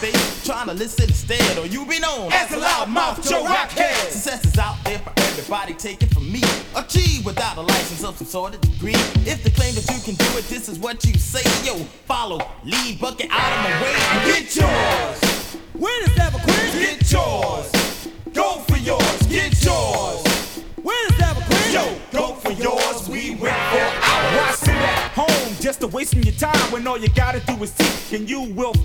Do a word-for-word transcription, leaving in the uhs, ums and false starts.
face, trying to listen instead, or you be known as a loudmouth Joe Rockhead. Success is out there for everybody, take it from me. Achieve without a license of some sort of degree. If they claim that you can do it, this is what you say. Yo, follow, lead, bucket out of my way and get yours. Where is that queen? Get yours. Go for yours. Get yours. Where is that queen? Yo, go for yours. We went for ours. Why sit at home just a wasting your time when all you gotta do is seek and you will